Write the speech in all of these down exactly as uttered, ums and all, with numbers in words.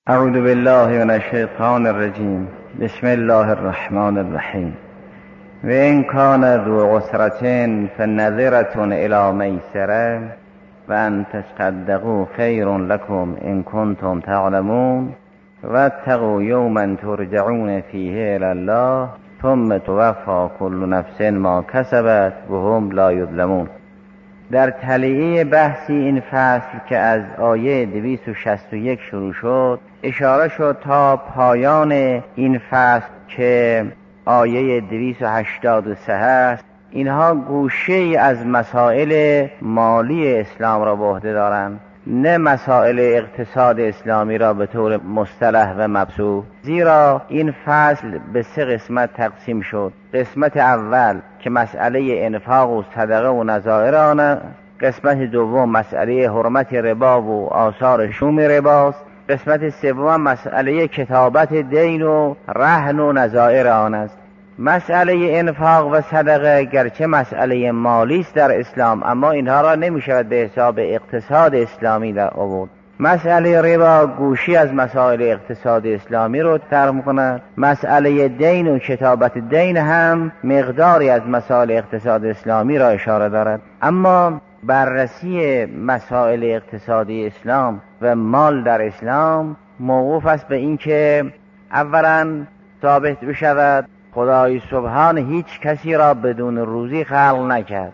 اعوذ بالله من الشیطان الرجیم. بسم الله الرحمن الرحیم. و این کان ذو عسرة فنظرة الی میسرة و ان تصدقوا خیر لکم ان کنتم تعلمون واتقوا یوما ترجعون فیه الی الله ثم توفی کل نفس ما کسبت و هم لا یظلمون. در تلیعه بحثی این فصل که از آیه دویست و شصت و یک شروع شد اشاره شد تا پایان این فصل که آیه دویست و هشتاد و سه هست. اینها گوشه از مسائل مالی اسلام را به عهده دارند، نه مسائل اقتصاد اسلامی را به طور مصطلح و مبسوط. زیرا این فصل به سه قسمت تقسیم شد. قسمت اول که مسئله انفاق و صدقه و نظائر آن، قسمت دوم مسئله حرمت ربا و آثار شوم رباست، قسمت سوم مسئله کتابت دین و رهن و نظائر آن است. مسئله انفاق و صدقه گرچه مسئله مالی است در اسلام، اما اینها را نمی شود به حساب اقتصاد اسلامی در آورد. مسئله ربا گوشی از مسائل اقتصاد اسلامی رو ترم کند. مسئله دین و کتابت دین هم مقداری از مسائل اقتصاد اسلامی را اشاره دارد. اما بررسی مسائل اقتصادی اسلام و مال در اسلام موقوف است به این که اولا ثابت بشود خدای سبحان هیچ کسی را بدون روزی خلق نکرد.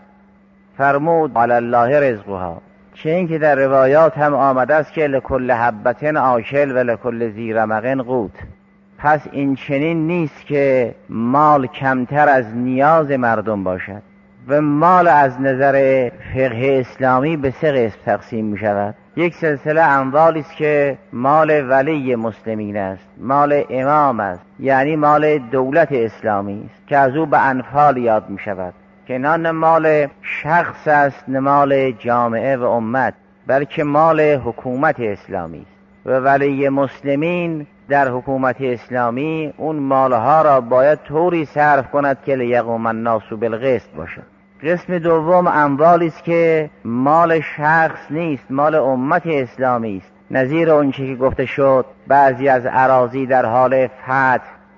فرمود علی الله رزقها، چه این که در روایات هم آمده است که لکل حبتن آکل و لکل ذی رمق قوت. پس این چنین نیست که مال کمتر از نیاز مردم باشد. و مال از نظر فقه اسلامی به سه قسم تقسیم می شود. یک سلسله اموالی است که مال ولی مسلمین است، مال امام است، یعنی مال دولت اسلامی است که از او به انفال یاد می شود، که نه مال شخص است نه مال جامعه و امت، بلکه مال حکومت اسلامی است. و ولی مسلمین در حکومت اسلامی اون مالها را باید طوری صرف کند که لیقوم الناس بالقسط باشد. قسم دوم اموالی است که مال شخص نیست، مال امت اسلامی است. نظیر اونچه که گفته شد بعضی از اراضی در حال فتح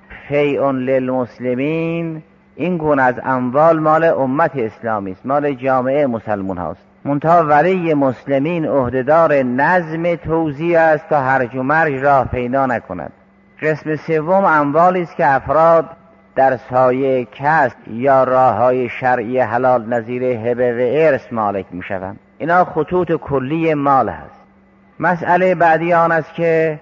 فیء للمسلمین، این گونه از اموال مال امت اسلامی است، مال جامعه مسلمان هاست. منتها ولی مسلمین عهدهدار نظم توزیع است تا هرج و مرج راه پیدا نکند. قسم سوم اموالی است که افراد در سایه کسب یا راههای شرعی حلال نظیر هبه و ارث مالک می شوند. اینا خطوط کلی مال هست. مسئله بعدی آن است که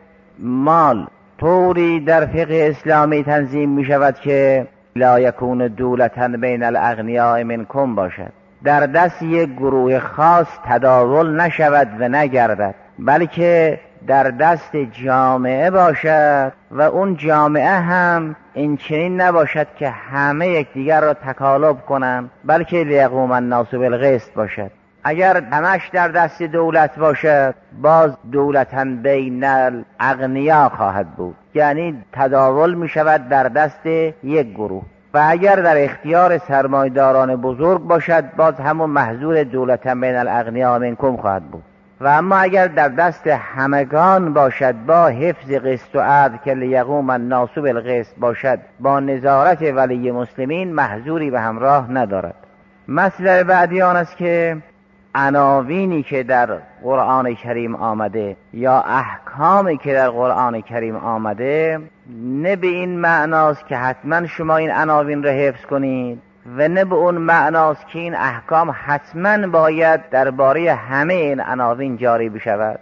مال طوری در فقه اسلامی تنظیم می شود که لا یکون دولتاً بین الاغنیاء منکم باشد، در دست یک گروه خاص تداول نشود و نگردد، بلکه در دست جامعه باشد و اون جامعه هم این چنین نباشد که همه یکدیگر را تکالب کنند، بلکه لیقوم الناس بالقسط باشد. اگر همش در دست دولت باشد باز دولتاً بین الاغنیاء خواهد بود، یعنی تداول می شود در دست یک گروه. و اگر در اختیار سرمایه‌داران بزرگ باشد باز همون محظور دولتاً بین الاغنیاء منکم خواهد بود. و اما اگر در دست همگان باشد با حفظ قسط و عدل که لیقوم الناس بالقسط باشد، با نظارت ولی مسلمین، محظوری به همراه ندارد. مسئله بعدی آن است که عناوینی که در قرآن کریم آمده یا احکامی که در قرآن کریم آمده نه به این معناست که حتما شما این عناوین را حفظ کنید و نه به اون معناست که این احکام حتما باید درباره همه این عناوین جاری بشود.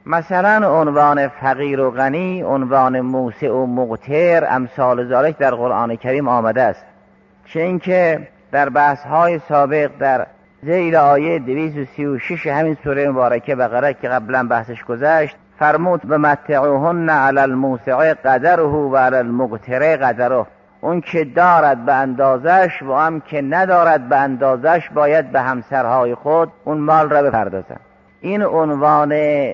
مثلا عنوان فقیر و غنی، عنوان موسع و مقتر، امثال ذالک در قرآن کریم آمده است. چه اینکه در بحث‌های سابق در ذیل آیه دویست و سی و شش همین سوره مبارکه بقره که قبلا بحثش گذشت فرمود بمتعوهن علی الموسع قدره و علی المقتر قدره. اون که دارد به اندازش و هم که ندارد به اندازش باید به همسرهای خود اون مال را بپردازند. این عنوان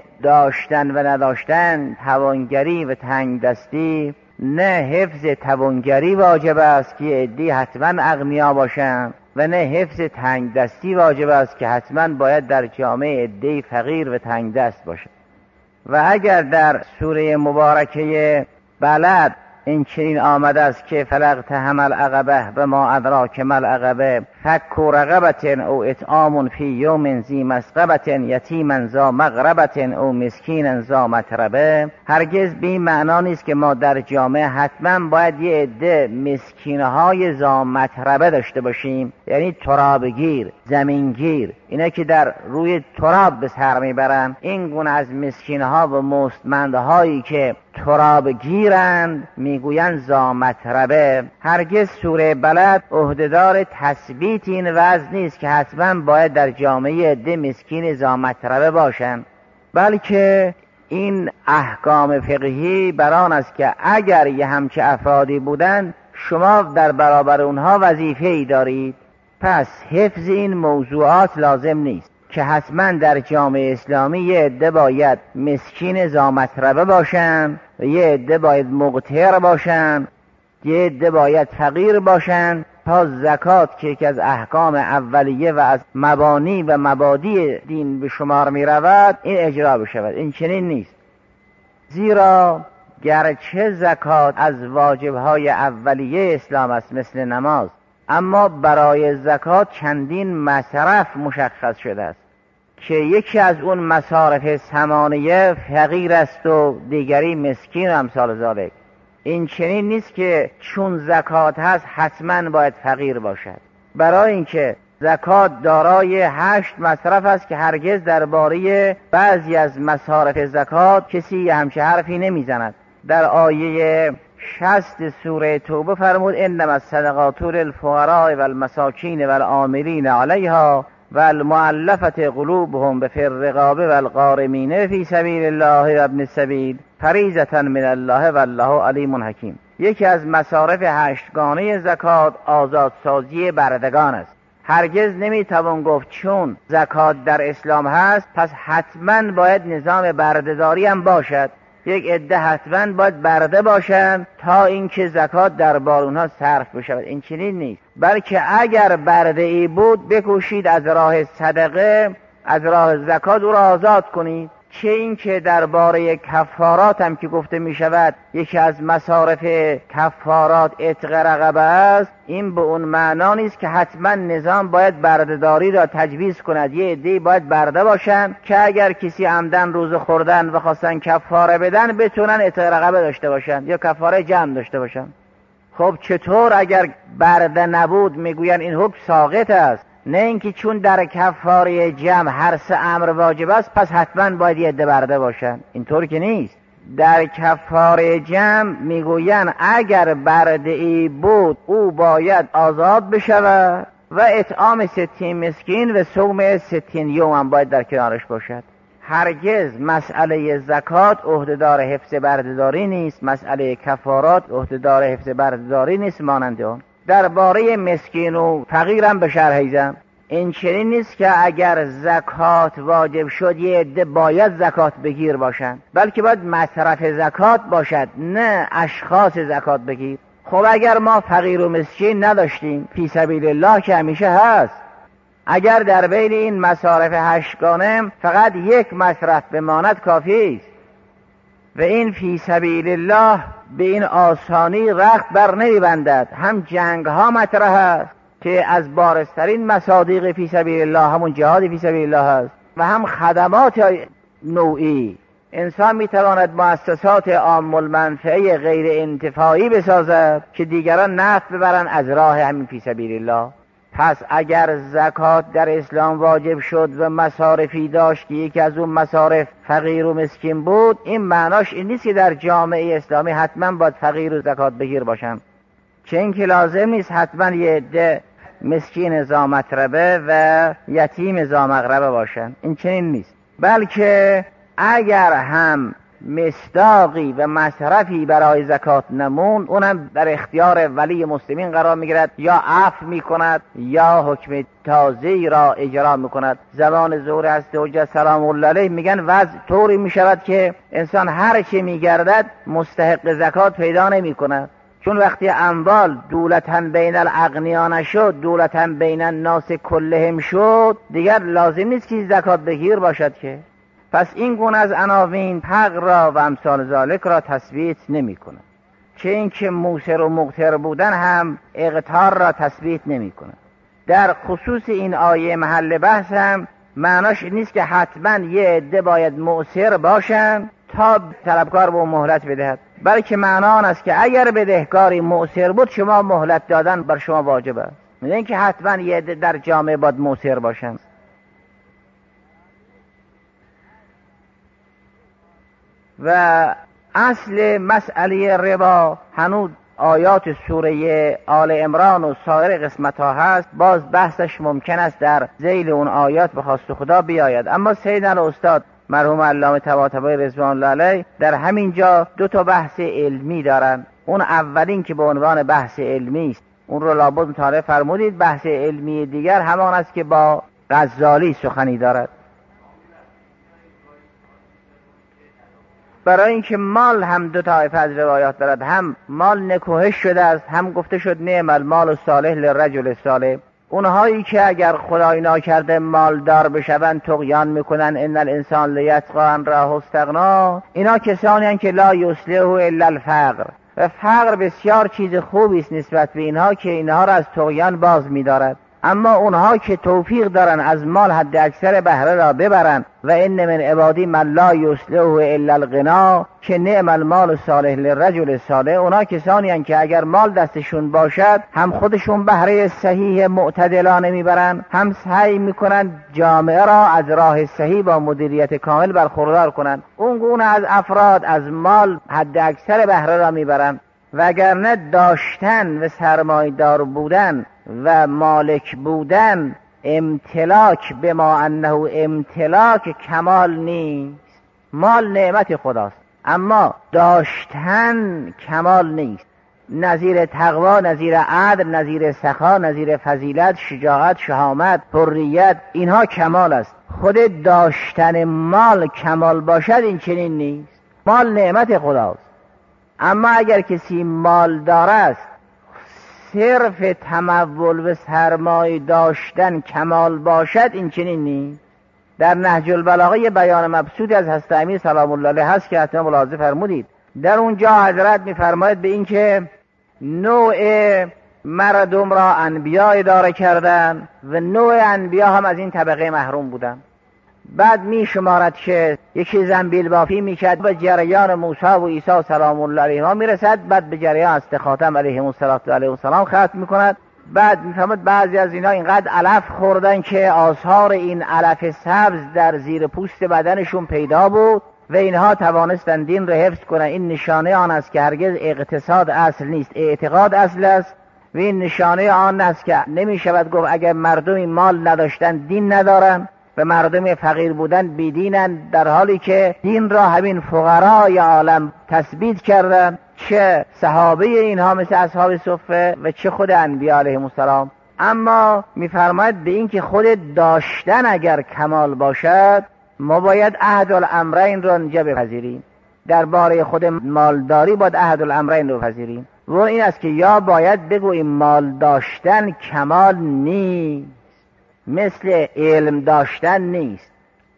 داشتن و نداشتن، توانگری و تنگ دستی، نه حفظ توانگری واجب است که عده‌ای حتما اغنیا باشند و نه حفظ تنگ دستی واجب است که حتما باید در جامعه عده‌ای فقیر و تنگ دست باشد. و اگر در سوره مبارکه بلد این چنین آمده است که فلقتحم العقبه و ما ادراک ما العقبه فک رقبة او اطعام فی یوم ذی مسغبة یتیما ذا مقربة او مسکینا ذا متربه، هرگز به این معنا نیست که ما در جامعه حتما باید یه عده مسکینهای ذا متربه داشته باشیم، یعنی ترابگیر، زمینگیر، اینا که در روی تراب به سر میبرن. این گونه از مسکینها و مستمندهایی که ترابگیرند میگویند ذا متربه. هرگز سوره بلد عهدهدار تثبیت این وضع نیست که حتما باید در جامعه عده مسکین ذا متربه باشند، بلکه این احکام فقهی بران است که اگر یه همچه افرادی بودن شما در برابر اونها وظیفه ای دارید. پس حفظ این موضوعات لازم نیست که حتما در جامعه اسلامی یه عده باید مسکین ذا متربه باشن و یه عده باید مقتر باشن، یه عده باید فقیر باشن تا زکات که یکی از احکام اولیه و از مبانی و مبادی دین به شمار می رود این اجرا بشود. این چنین نیست، زیرا گرچه زکات از واجبهای اولیه اسلام است مثل نماز، اما برای زکات چندین مصرف مشخص شده است که یکی از اون مصارف ثمانیه فقیر است و دیگری مسکین و امثال ذالک. این چنین نیست که چون زکات هست حتما باید فقیر باشد، برای اینکه زکات دارای هشت مصرف است که هرگز درباره بعضی از مصارف زکات کسی همچه حرفی نمیزند. در آیه شصت سوره توبه فرمود انما الصدقات للفقراء والمساکین والعاملین علیها والمؤلفة قلوبهم بفی الرقاب والغارمین فی سبیل الله و ابن السبیل فریضة من الله والله علیم حکیم. یکی از مصارف هشتگانه زکات آزادسازی بردگان است. هرگز نمیتوان گفت چون زکات در اسلام هست پس حتما باید نظام بردهداری هم باشد. یک عده حتما باید برده باشند تا اینکه زکات در بار اونها صرف بشود. این چنین نیست، بلکه اگر برده ای بود بکوشید از راه صدقه، از راه زکات او را آزاد کنید. چه این که درباره کفارات هم که گفته می شود یکی از مصارف کفارات عتق رقبه است، این به اون معنا نیست که حتما نظام باید بردهداری را تجویز کند. یه عده‌ای باید برده باشن که اگر کسی عمدن روزه خوردن و خواستن کفاره بدن بتونن عتق رقبه داشته باشن یا کفاره جمع داشته باشن. خب چطور اگر برده نبود میگوین این حکم ساقط است؟ نه اینکه چون در کفاره جمع هر سه امر واجب است پس حتما باید یه عده برده باشن. اینطور که نیست. در کفاره جمع میگوین اگر برده ای بود او باید آزاد بشود و اطعام ستین مسکین و صوم ستین یوم هم باید در کنارش باشد. هرگز مسئله زکات عهدهدار حفظ بردهداری نیست، مسئله کفارات عهدهدار حفظ بردهداری نیست. مانند اون درباره مسکین و فقیرم به شرحیزم این چنین نیست که اگر زکات واجب شد یه عده باید زکات بگیر باشند، بلکه باید مصرف زکات باشد، نه اشخاص زکات بگیر. خب اگر ما فقیر و مسکین نداشتیم فی سبیل الله که همیشه هست، اگر در بین این مصارف هشتگانه فقط یک مصرف بماند کافی است و این فی سبیل الله به این آسانی رخت بر نمیبندد. هم جنگ ها مطرح است که از بارزترین مصادیق فی سبیل الله همون جهاد فی سبیل الله است و هم خدمات نوعی. انسان میتواند مؤسسات عام المنفعه غیر انتفاعی بسازد که دیگران نفع ببرند از راه همین فی سبیل الله. پس اگر زکات در اسلام واجب شد و مصارفی داشت که یکی از اون مصارف فقیر و مسکین بود، این معناش این نیست که در جامعه اسلامی حتما باید فقیر و زکات بگیر باشن، چه اینکه لازم نیست حتما یه عده مسکین ذا متربه و یتیم ذا مقربه باشن. این چنین نیست، بلکه اگر هم مصداقی و مصرفی برای زکات نمون اونم در اختیار ولی مسلمین قرار میگیرد، یا عفو میکند یا حکم تازه‌ای را اجرا میکند. زمان ظهور هست حجت سلام الله علیه میگن وضع طوری میشود که انسان هر چه میگردد مستحق زکات پیدا نمیکند، چون وقتی اموال دولتاً بین الاغنیا نشد، دولتاً بین الناس کلهم شد، دیگر لازم نیست که زکات بگیر باشد که. پس این گونه از عناوین حق را و امثال ذالک را تثبیت نمی کنه. چه این که موسر و مقتر بودن هم اقتار را تثبیت نمی کنه. در خصوص این آیه محل بحث هم معناش نیست که حتما یه عده باید مؤثر باشن تا طلبکار به مهلت بدهد، بلکه معنا آن است که اگر بدهکاری مؤثر بود شما مهلت دادن بر شما واجب است، نه اینکه حتما یه عده در جامعه باید مؤثر باشن. و اصل مسئله ربا هنوز آیات سوره آل عمران و سایر قسمت ها هست، باز بحثش ممکن است در ذیل اون آیات به خواست خدا بیاید. اما سیدنا استاد مرحوم علامه طباطبایی رضوان الله علیه در همین جا دو تا بحث علمی دارن. اون اولین که به عنوان بحث علمی است اون رو لابد مطالعه فرمودید. بحث علمی دیگر همان است که با غزالی سخنی دارد. برای اینکه مال هم دو طایفه از روایات دارد، هم مال نکوهش شده است، هم گفته شد نعم المال الصالح للرجل الصالح. اونهایی که اگر خدای ناکرده مالدار بشوند طغیان میکنن، ان الانسان لیطغی ان رآه استغنا، اینا کسانی هستند که لا یصلحه الا الفقر، و فقر بسیار چیز خوبی است نسبت به اینها که اینها را از طغیان باز می‌دارد. اما اونها که توفیق دارن از مال حد اکثر بهره را ببرن، و ان من عبادی من لا یصلحه الا الغنا که نعم المال الصالح للرجل الصالح، اونها کسانی هستند که اگر مال دستشون باشد هم خودشون بهره صحیح معتدلانه میبرن، هم سعی میکنن جامعه را از راه صحیح با مدیریت کامل برخوردار کنن. اون گونه از افراد از مال حد اکثر بهره را میبرن، وگرنه داشتن و سرمایه‌دار بودن و مالک بودن امتلاک به ما انه امتلاک کمال نیست. مال نعمت خداست اما داشتن کمال نیست. نظیر تقوا، نظیر عدل، نظیر سخا، نظیر فضیلت، شجاعت، شهامت، حریت، اینها کمال است. خود داشتن مال کمال باشد این چنین نیست. مال نعمت خداست، اما اگر کسی مال دارد صرف تمول و سرمایه داشتن کمال باشد این چنین نیست. در نهج البلاغه بیان مبسوطی از حضرت امیر سلام الله علیه هست که حتما ملاحظه فرمودید. در اونجا حضرت میفرماید به این که نوع مردم را انبیا اداره کردن و نوع انبیا هم از این طبقه محروم بودن. بعد می شمارد که یکی زنبیل بافی میکرد به جریان موسی و عیسی سلام الله علیهما میرسد، بعد به جریان است خاتم علیهم السلام ختم میکند. بعد میفهمد بعضی از اینا اینقدر علف خوردن که آثار این علف سبز در زیر پوست بدنشون پیدا بود و اینها توانستن دین را حفظ کنن. این نشانه آن است که هرگز اقتصاد اصل نیست، اعتقاد اصل است. و این نشانه آن است که نمی شود گفت اگر مردمی مال نداشتن دین ندارن و مردم فقیر بودن بیدینن، در حالی که دین را همین فقرای عالم تثبیت کردن، چه صحابه اینها مثل اصحاب صفه و چه خود انبیا علیهم السلام. اما میفرماید به این که خود داشتن اگر کمال باشد ما باید احد الامرین را اینجا بپذیریم. درباره خود مالداری باید احد الامرین رو بپذیریم، و این است که یا باید بگوییم مال داشتن کمال نیست، مثل علم داشتن نیست،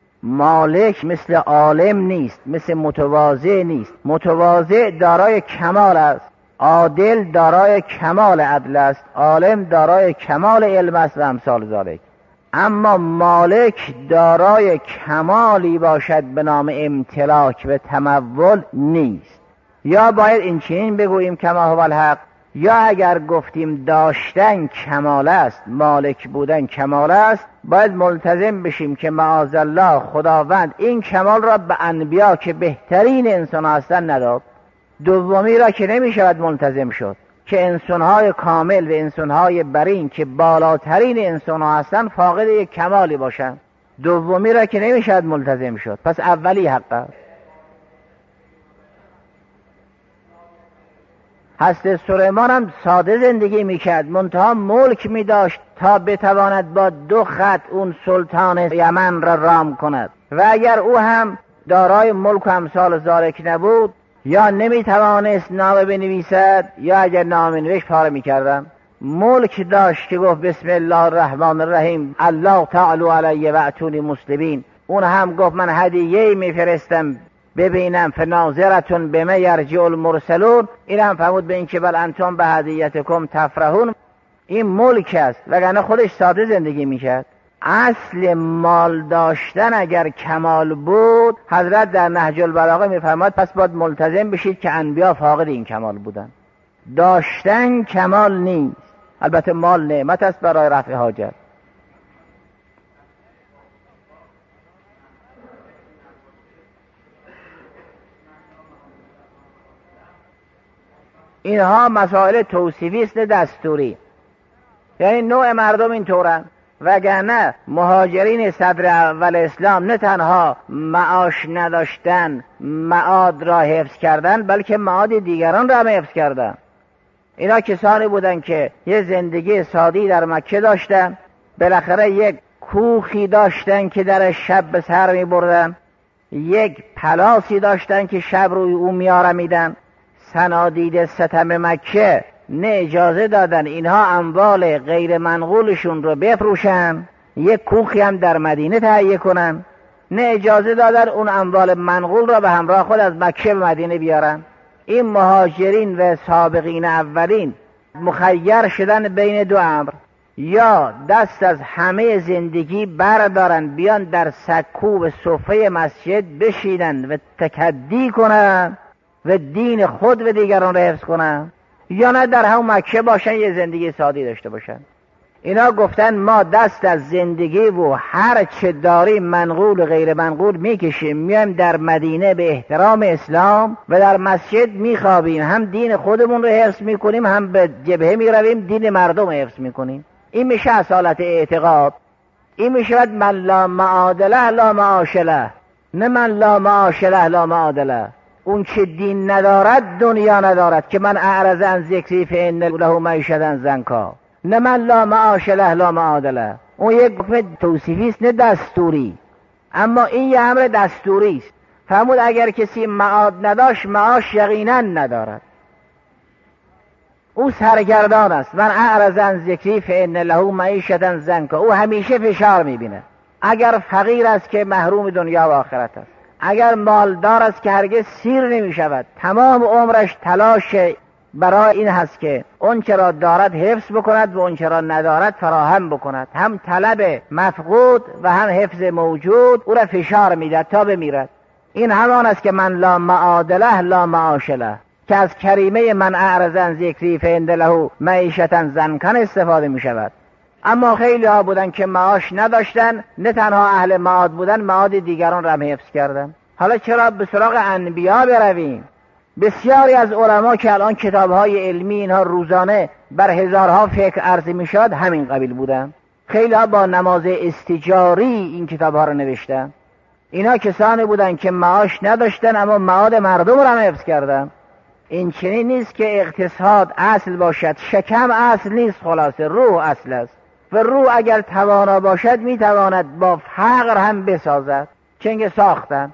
مالک مثل عالم نیست، مثل متواضع نیست. متواضع دارای کمال است، عادل دارای کمال عدل است، عالم دارای کمال علم است و امثال ذالک. اما مالک دارای کمالی باشد به نام امتلاک و تمول نیست. یا باید این چنین بگوییم کما هو الحق، یا اگر گفتیم داشتن کمال است، مالک بودن کمال است، باید ملتزم بشیم که معاذالله خداوند این کمال را به انبیا که بهترین انسان هستند نداد. دومی را که نمی شود ملتزم شد که انسانهای کامل و انسانهای برین که بالاترین انسان هستند فاقد یک کمالی باشند. دومی را که نمی شود ملتزم شد، پس اولی حق است. حضرت سلیمان هم ساده زندگی میکرد، منتها ملک میداشت تا بتواند با دو خط اون سلطان یمن را رام کند. و اگر او هم دارای ملک و امثال ذالک نبود، یا نمیتوانست نامه بنویسد، یا اگر نامه نوشت پاره میکردن. ملک داشت که گفت بسم الله الرحمن الرحیم الله تعالی علی و اتونی مسلمین، اون هم گفت من هدیه‌ای میفرستم ببینم فناظرتون بما یرجع المرسلون. این هم فرمود به این که بل انتم به هدیتکم تفرحون. این ملک است، وگرنه خودش ساده زندگی میکرد. اصل مال داشتن اگر کمال بود، حضرت در نهج البلاغه میفرماد پس باید ملتزم بشید که انبیا فاقد این کمال بودن. داشتن کمال نیست، البته مال نعمت است برای رفع حاجت. اینها مسائل توصیفی است دستوری، یعنی نوع مردم این طورن. وگرنه مهاجرین صدر اول اسلام نه تنها معاش نداشتن معاد را حفظ کردن، بلکه معاد دیگران را هم حفظ کردن. اینا کسانی بودن که یه زندگی سادی در مکه داشتن، بالاخره یک کوخی داشتن که در شب به سر می بردن، یک پلاسی داشتن که شب روی او می آرمیدن. صنادید ستم مکه نه اجازه دادن اینها اموال غیر منقولشون رو بفروشن، یک کوخی هم در مدینه تهیه کنن. نه اجازه دادن اون اموال منقول رو به همراه خود از مکه به مدینه بیارن. این مهاجرین و سابقین اولین مخیر شدن بین دو امر، یا دست از همه زندگی بردارن بیان در سکو و صفه مسجد بشینن و تکدی کنن و دین خود و دیگران را حفظ کنن، یا نه در هم مکه باشن یه زندگی سادی داشته باشن. اینا گفتن ما دست از زندگی و هر چه داریم منقول و غیر منقول میکشیم، میایم در مدینه به احترام اسلام و در مسجد میخوابیم، هم دین خودمون رو حفظ میکنیم، هم به جبهه میرویم دین مردم حفظ میکنیم. این میشه اصالت اعتقاد. این میشه من لا معادله لا معاشله، نه من لا معاشله لا معادله. اون که دین ندارد دنیا ندارد، که من اعرض عن ذکری فان له معیشة ضنکا. نه من لا معاش له لا معادله. اون یک حکم توصیفی است نه دستوری، اما این یه امر دستوری است. فرمود اگر کسی معاد نداشت معاش یقینا ندارد، او سرگردان است. من اعرض عن ذکری فان له معیشة ضنکا. او همیشه فشار میبینه. اگر فقیر است که محروم دنیا و آخرت است، اگر مالدار است که هرگز سیر نمی شود، تمام عمرش تلاش برای این هست که اون چرا دارد حفظ بکند و اون چرا ندارد فراهم بکند. هم طلب مفقود و هم حفظ موجود او را فشار میدهد تا بمیرد. این همان است که من لا معادله لا معاشله، که از کریمه من اعرض عن ذکری فان له معیشة ضنکا استفاده می شود. اما خیلی ها بودن که معاش نداشتن، نه تنها اهل معاد بودن، معاد دیگران را هم حفظ کردن. حالا چرا به سراغ انبیا برویم؟ بسیاری از علما که الان کتاب‌های علمی اینها روزانه بر هزارها فکر عرضه می‌شد همین قبیل بودن. خیلی ها با نماز استجاری این کتاب‌ها را نوشتن. اینا کسانی بودن که معاش نداشتن اما معاد مردم را هم حفظ کردن. این چنین نیست که اقتصاد اصل باشد، شکم اصل نیست، خلاصه روح اصل است و روح اگر توانا باشد میتواند با فقر هم بسازد. چنگ ساختن.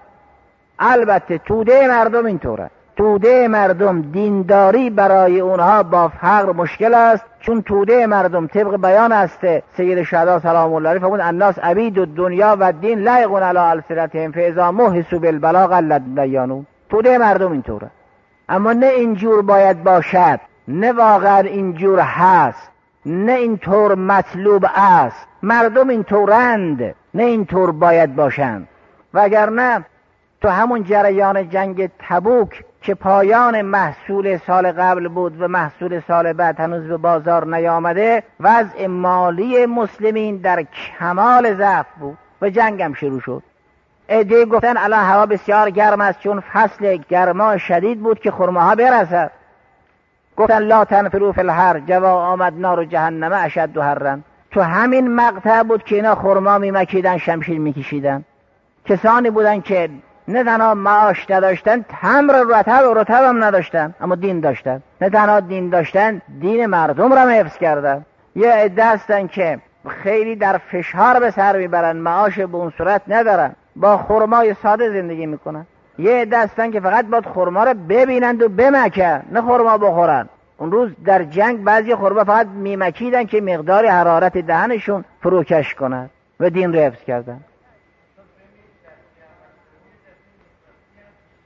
البته توده مردم اینطوره. توده مردم دینداری برای اونها با فقر مشکل است، چون توده مردم طبق بیان است سید شهدا سلام الله علیه فرمود الناس عبید الدنیا و دین لا یغون علی السنتهم فاذا محسوا بالبلاغ لدیانو. توده مردم اینطوره. اما نه اینجور باید باشد، نه واقعا اینجور هست، نه اینطور مطلوب است. مردم اینطورند، نه اینطور باید باشند. وگرنه تو همون جریان جنگ تبوک که پایان محصول سال قبل بود و محصول سال بعد هنوز به بازار نیامده، وضع مالی مسلمین در کمال ضعف بود و جنگ هم شروع شد. عده‌ای گفتن الان هوا بسیار گرم است چون فصل گرما شدید بود که خرماها برسد. گفتن لا تنفروا فی الحر جوا آمد نار جهنم اشد حرا. تو همین مقطع بود که اینا خرما میمکیدن، شمشیر میکشیدن. کسانی بودن که نه تنها معاش نداشتن، تمر رطب و رطب هم نداشتن اما دین داشتن. نه تنها دین داشتن، دین مردم را حفظ کردن. یه عده هستن که خیلی در فشار به سر میبرن، معاش به اون صورت ندارن، با خرمای ساده زندگی میکنن. یه عده هستن که فقط باید خرما را ببینند و بمکن، نه خرما بخورن. اون روز در جنگ بعضی خرما فقط میمکیدن که مقدار حرارت دهنشون فروکش کنند و دین رو حفظ کردن.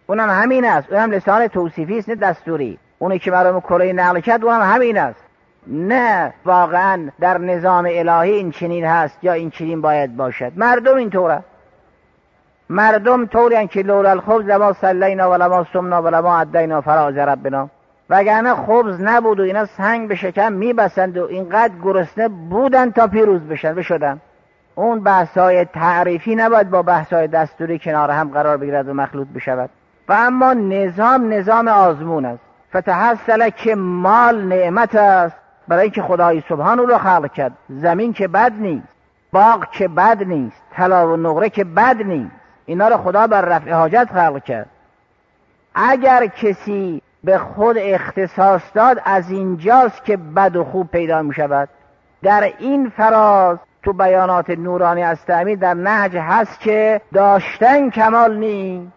اونم همین است. اونم لسان توصیفی است نه دستوری. اونی که برام کره نقل کرد اونم همین است. نه واقعا در نظام الهی این چنین هست یا این چنین باید باشد. مردم اینطوره. مردم طوری که لولا الخبز لما صلینا و لما صمنا و لما ادینا فراز ربنا. وگرنه خبز نبود و اینا سنگ به شکم میبسند و اینقدر گرسنه بودن تا پیروز بشن بشدن. اون بحثای تعریفی نباید با بحثای دستوری کنار هم قرار بگیرد و مخلوط بشود. و اما نظام نظام آزمون است. فتحصل که مال نعمت است برای که خدای سبحان رو خلق کرد. زمین که بد نیست، باغ که بد نیست، طلا و نقره که بد نیست، اینا رو خدا بر رفع حاجت خلق کرد. اگر کسی به خود اختصاص داد از اینجاست که بد و خوب پیدا می شود. در این فراز تو بیانات نورانی از تعمیر در نهج هست که داشتن کمال نیست.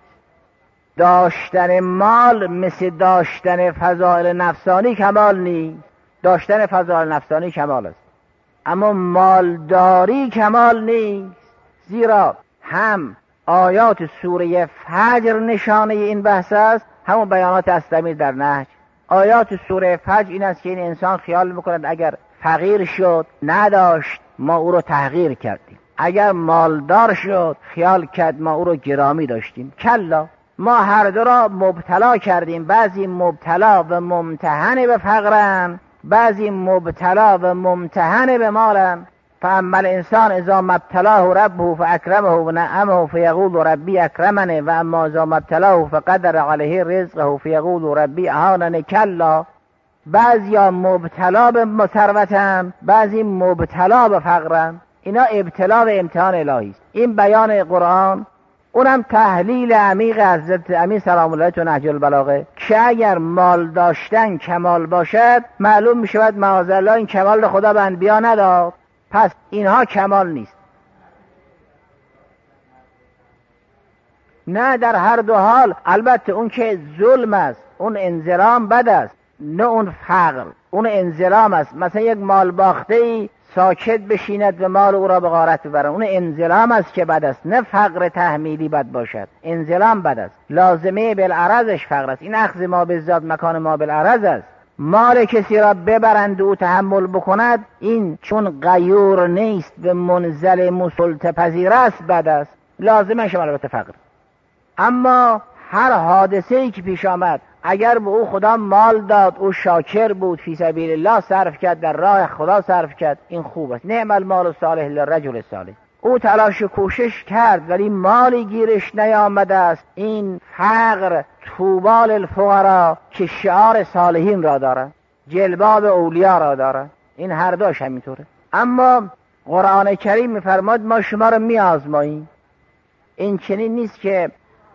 داشتن مال مثل داشتن فضائل نفسانی کمال نیست. داشتن فضائل نفسانی کمال است، اما مالداری کمال نیست. زیرا هم آیات سوره فجر نشانه این بحث است، همون بیانات استمیر در نهج. آیات سوره فجر این است که این انسان خیال میکند اگر فقیر شد نداشت ما او رو تحقیر کردیم، اگر مالدار شد خیال کرد ما او رو گرامی داشتیم. کلا، ما هر دو را مبتلا کردیم. بعضی مبتلا و ممتحن به فقرن، بعضی مبتلا و ممتحن به مالن. فاما الانسان اذا ما ابتلاه ربه فاکرمه و نعمه فیقول ربی اکرمنه و اما اذا ما ابتلاه فقدر علیه رزقه فیقول ربی اهاننه. کلا، بعضی مبتلا به ثروتن، بعضی مبتلا به فقرن. اینا ابتلا و امتحان الهی است. این بیان قرآن، اونم تحلیل عمیق حضرت امیر سلام الله تو نهج البلاغه که اگر مال داشتن کمال باشد معلوم می شود معاذالله این کمال خدا به انبیا نداد، پس اینها کمال نیست. نه، در هر دو حال البته اون که ظلم است اون انظلام بد است، نه اون فقر، اون انظلام است. مثلا یک مال باخته‌ای ساکت بشیند و مال او را به غارت ببرد، اون انظلام است که بد است، نه فقر تحمیلی بد باشد. انظلام بد است، لازمه بالعرضش فقر است. این اخذ ما بالذات مکان ما بالعرض است. مال کسی را ببرند و او تحمل بکند، این چون غیور نیست به منزل مسلط پذیر است بد است، لازمش البته فقر. اما هر حادثه‌ای که پیش آمد اگر به او خدا مال داد، او شاکر بود، فی سبیل الله صرف کرد، در راه خدا صرف کرد، این خوب است. نعم المال الصالح للرجل صالح. او تلاش و کوشش کرد ولی مالی گیرش نیامده است، این فقر طوبال الفقرا که شعار صالحین را داره، جلباب اولیاء را داره. این هر دوش همینطوره. اما قرآن کریم میفرماد ما شما را میآزماییم. این چنین نیست که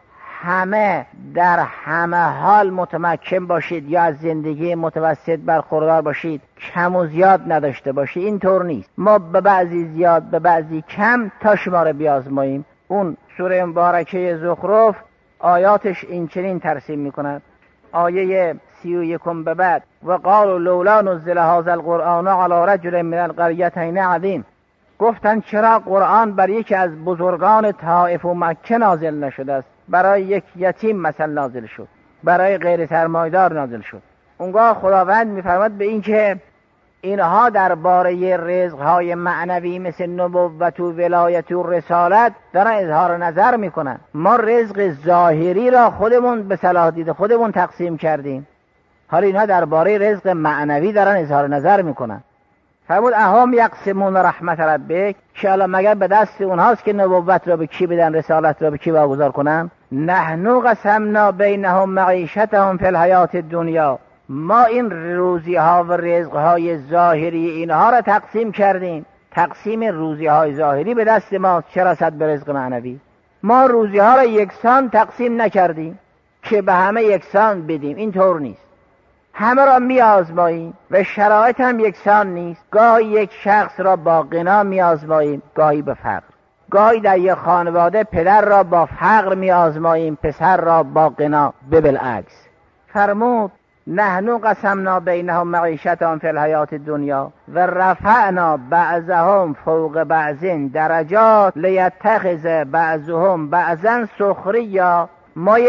همه در همه حال متمکن باشید یا از زندگی متوسط برخوردار باشید، کم و زیاد نداشته باشید. این طور نیست. ما به بعضی زیاد به بعضی کم تا شما را بیازماییم. اون سوره مبارکه زخرف آیاتش این چنین ترسیم میکند. آیه سی و یکم به بعد و قالوا لولا نزل هذا القرآن على رجل من القريتين عظیم. گفتن چرا قرآن بر یکی از بزرگان طائف و مکه نازل نشده است؟ برای یک یتیم مثلا نازل شد، برای غیر سرمایدار نازل شد. اونگاه خداوند میفرماد به این که اینها درباره رزقهای معنوی مثل نبوت و ولایت و رسالت دارن اظهار نظر میکنن. ما رزق ظاهری را خودمون به صلاح دید خودمون تقسیم کردیم، حالا اینها درباره رزق معنوی دارن اظهار نظر میکنن. فرمود اهم یقسمون رحمت ربک، که الان مگر به دست اونهاست که نبوت را به کی بدن، رسالت را به کی واگذار کنن؟ نحنو قسمنا بینهم معیشتهم فی الحیات الدنیا، ما این روزی ها و رزق های ظاهری اینها را تقسیم کردیم. تقسیم روزی های ظاهری به دست ما، چه رسد به رزق معنوی؟ ما روزی ها را یکسان تقسیم نکردیم که به همه یکسان بدیم، این طور نیست. همه را می آزماییم و شرایط هم یکسان نیست. گاهی یک شخص را با غنا می آزماییم، گاهی به فقر. گاهی در یک خانواده پدر را با فقر می آزماییم، پسر را با غنا، به بالعکس. فرمود نحنو قسمنا بینهم معیشتهم فی الحیات الدنیا و رفعنا بعضهم فوق بعض درجات لیتخذ بعضهم بعضا سخریا. ما یک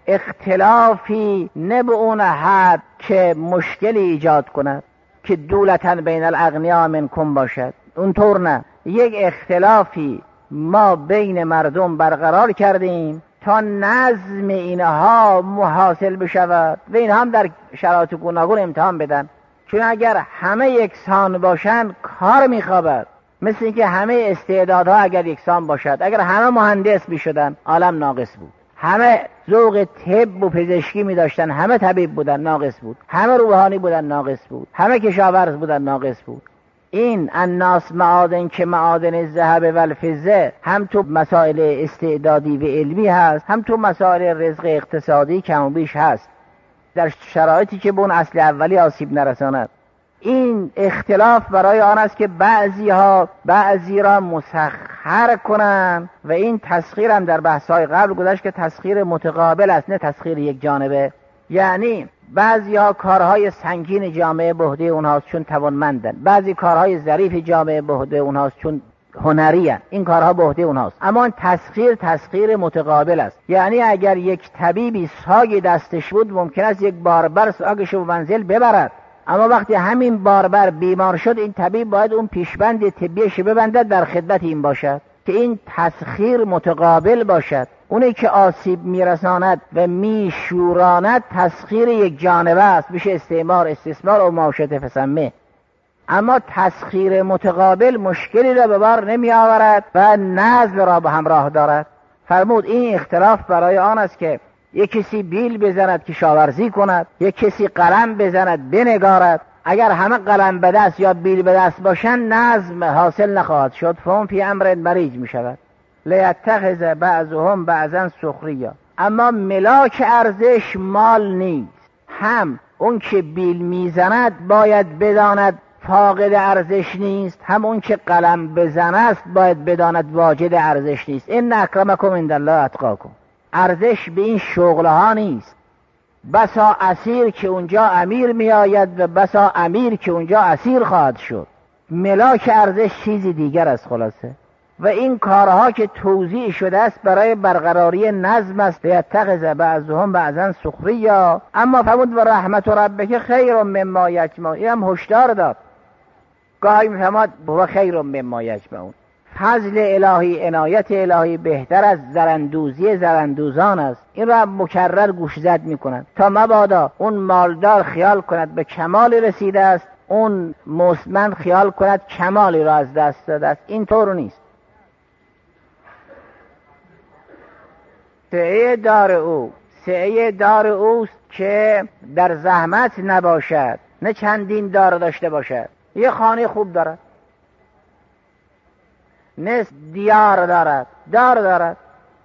اختلافی نه به اون حد که مشکلی ایجاد کند که دولتن بین الاغنیا منکم باشد، اونطور نه. یک اختلافی ما بین مردم برقرار کردیم تا نظم اینها محاصل بشود و این هم در شرایط گوناگون امتحان بدن. چون اگر همه یکسان باشند کار میخوابد، مثل اینکه همه استعدادها اگر یکسان باشد، اگر همه مهندس میشدن عالم ناقص بود، همه ذوق طب و پزشکی میداشتن، همه طبیب بودن ناقص بود، همه روحانی بودن ناقص بود، همه کشاورز بودن ناقص بود. این الناس معادن که معادن الذهب و الفضه هم تو مسائل استعدادی و علمی هست، هم تو مسائل رزق اقتصادی کم و بیش هست، در شرایطی که به اون اصل اولی آسیب نرساند. این اختلاف برای آن است که بعضی ها بعضی را مسخر کنند و این تسخیر هم در بحث‌های قبل گذشت که تسخیر متقابل است، نه تسخیر یک جانبه. یعنی بعضی ها کارهای سنگین جامعه به عهده اونهاست چون توانمندن، بعضی کارهای ظریف جامعه به عهده اونهاست چون هنری هست، این کارها به عهده اونهاست. اما این تسخیر تسخیر متقابل است. یعنی اگر یک طبیبی ساگ دستش بود ممکن است یک باربر ساگش رو منزل ببرد، اما وقتی همین باربر بیمار شد این طبیب باید اون پیشبند طبیش ببندد، در خدمت این باشد که این تسخیر متقابل باشد. اونی که آسیب میرساند و میشوراند تسخیر یک جانبه است، میشه استعمار استثمار و معاشرت فسمه. اما تسخیر متقابل مشکلی را به بار نمی آورد و نزل را به همراه دارد. فرمود این اختلاف برای آن است که یک کسی بیل بزند کشاورزی کند، یک کسی قلم بزند بنگارد. اگر همه قلم به دست یا بیل به دست باشند نظم حاصل نخواهد شد، فهم فی امر مریج می شود. لیتخذ بعضهم بعضا سخریا. اما ملاک ارزش مال نیست، هم اون که بیل میزند باید بداند فاقد ارزش نیست، هم اون که قلم بزن است باید بداند واجد ارزش نیست. ان اکرمکم عند الله اتقاکم. ارزش به این شغلها نیست. بسا اسیر که اونجا امیر می آید و بسا امیر که اونجا اسیر خواهد شد. ملاک ارزش چیزی دیگر است خلاصه. و این کارها که توضیح شده است برای برقراری نظم است. لیتخذ بعضهم بعضا سخریا. اما فرمود و رحمت ربک خیر مما یجمعون. این هم هشدار داد. گاهی میفهمد هو خیر مما یجمعون. فضل الهی، عنایت الهی بهتر از زرندوزی زرندوزان است. این را مکرر گوش زد میکنند تا مبادا اون مالدار خیال کند به کمالی رسیده است، اون مستمند خیال کند کمالی را از دست داده است. این طور نیست. سعی دار او سعی دار اوست که در زحمت نباشد، نه چندین دار داشته باشد. یه خانه خوب دارد، نه دیار دارد، دار دارد،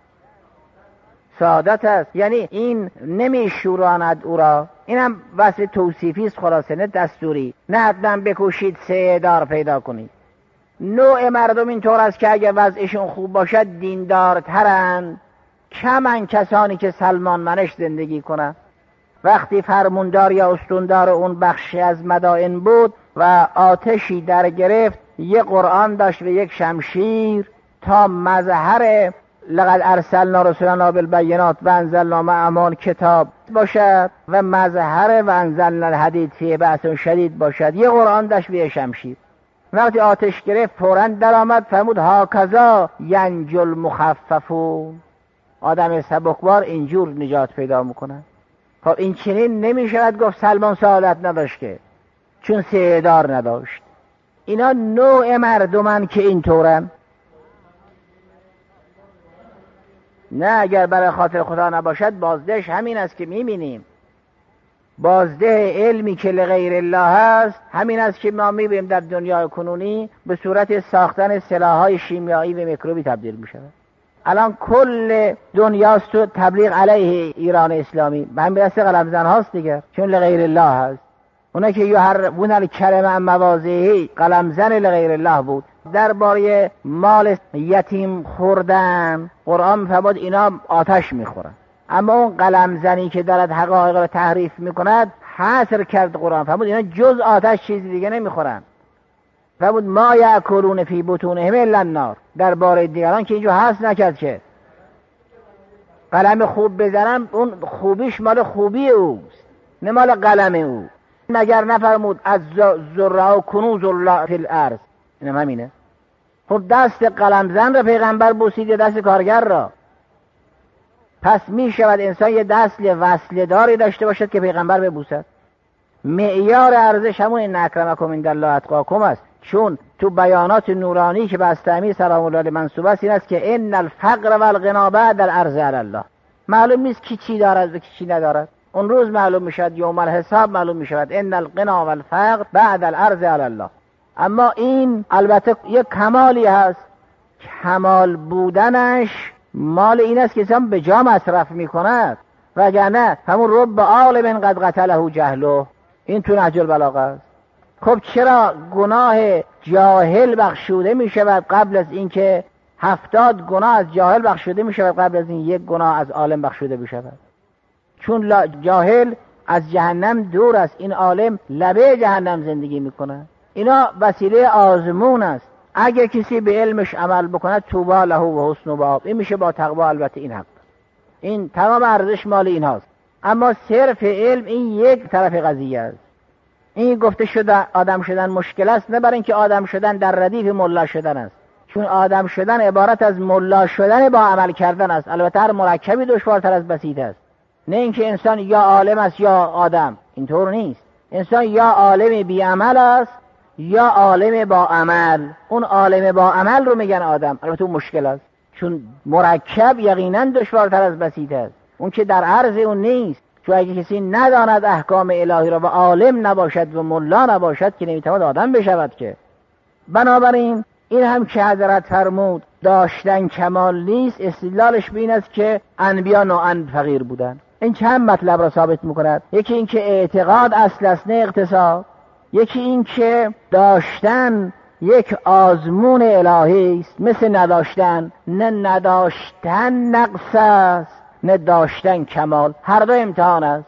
سعادت است. یعنی این نمیشوراند او را. این هم وصف توصیفی است خلاصه، نه دستوری. نه حتما بکوشید سه دار پیدا کنید. نوع مردم این طور است که اگر وضعشون خوب باشد دیندارترند. کمن کسانی که سلمان منش زندگی کنند. وقتی فرموندار یا استوندار اون بخشی از مدائن بود و آتشی در گرفت، یک قرآن داشت و یک شمشیر تا مظهر لقد ارسلنا رسولنا بالبینات و انزلنا معهم کتاب باشد و مظهر و انزلنا الحدید فیه بأس شدید باشد. یک قرآن داشت و یک شمشیر. وقتی آتش گرفت فوراً در آمد فرمود هاکذا ینجو المخففون. آدم سبکبار اینجور نجات پیدا میکنه. خب این چنین نمیشود گفت سلمان سعادت نداشت که، چون سه دار نداشت. اینا نوع مردمن که این طورن. نه اگر برای خاطر خدا نباشد بازدهش همین است که میبینیم. بازده علمی که لغیر الله هست همین است که ما میبینیم در دنیای کنونی به صورت ساختن سلاح‌های شیمیایی و میکروبی تبدیل میشود. الان کل دنیاست تو تبلیغ علیه ایران اسلامی، به همین دست قلمزن هاست دیگر، چون لغیر الله هست. اونا که یحرفون الکلم عن مواضعه، قلمزن لغیر الله بود. درباره مال یتیم خوردن قرآن میفرماد اینا آتش میخورن. اما اون قلمزنی که دارد حقایق را تحریف میکند حصر کرد قرآن، فرمود اینا جز آتش چیزی دیگه نمیخورن. فرمود ما یأکلون فی بطونهم الا النار. درباره دیگران که اینجا حصر نکرد که قلم خوب بزنم اون خوبیش مال خوبی اوست نه مال قلم او. مگر نفرمود از ذره و کنوز الله فی الارض؟ اینم همینه. خب دست قلم زن را پیغمبر بوسید یا دست کارگر را؟ پس می شود انسان یه دست وصله داری داشته باشد که پیغمبر ببوسد. معیار ارزش همون این اکرمکم عندالله اتقاکم است. چون تو بیانات نورانی که به استعمی سلام الله علیه منسوب است این است که ان الفقر والغنا بعد الارض علی الله. معلوم نیست کی چی دارد و کی چی ندارد. اون روز معلوم میشد، یوم الحساب معلوم میشود. ان الغنا والفقر بعد الارض علی الله. اما این البته یک کمالی هست، کمال بودنش مال این است که انسان به جا مصرف میکند، وگرنه همون رب عالم قد قتله جهله، این تو نهج البلاغه است. خب چرا گناه جاهل بخشوده می شود قبل از اینکه هفتاد گناه از جاهل بخشوده می شود قبل از این یک گناه از عالم بخشوده می شود؟ چون جاهل از جهنم دور است، این عالم لبه جهنم زندگی می کند. اینا وسیله آزمون است. اگه کسی به علمش عمل بکند طوبی له و حسن مآب، این میشه با تقوا. البته این حق، این تمام ارزش مال این هاست. اما صرف علم این یک طرف قضیه است. این گفته شده آدم شدن مشکل است، نه برای اینکه آدم شدن در ردیف ملا شدن است. چون آدم شدن عبارت از ملا شدن با عمل کردن است. البته هر مرکبی دشوارتر از بسیط است. نه اینکه انسان یا عالم است یا آدم، اینطور نیست. انسان یا عالم بی عمل است یا عالم با عمل. اون عالم با عمل رو میگن آدم. البته اون مشکل است، چون مرکب یقینا دشوارتر از بسیط است. اون که در عرض اون نیست. چون اگه کسی نداند احکام الهی را و عالم نباشد و ملا نباشد که نمیتواند آدم بشود که. بنابراین این هم که حضرت فرمود داشتن کمال نیست، استدلالش به این است که انبیا نوعا فقیر بودن. این چند مطلب را ثابت میکند. یکی این که اعتقاد اصل است نه اقتصاد. یکی این که داشتن یک آزمون الهی است، مثل نداشتن. نه نداشتن نقص است نه داشتن کمال، هر دو امتحان است.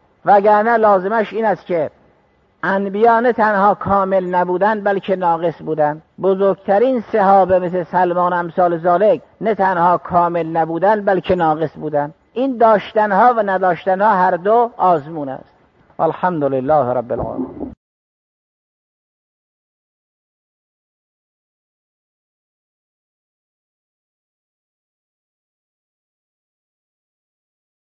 وگرنه لازمش این است که انبیا نه تنها کامل نبودن بلکه ناقص بودن. بزرگترین صحابه مثل سلمان امثال ذالک نه تنها کامل نبودن بلکه ناقص بودن. این داشتنها و نداشتنها هر دو آزمون است. الحمدلله رب العالمین.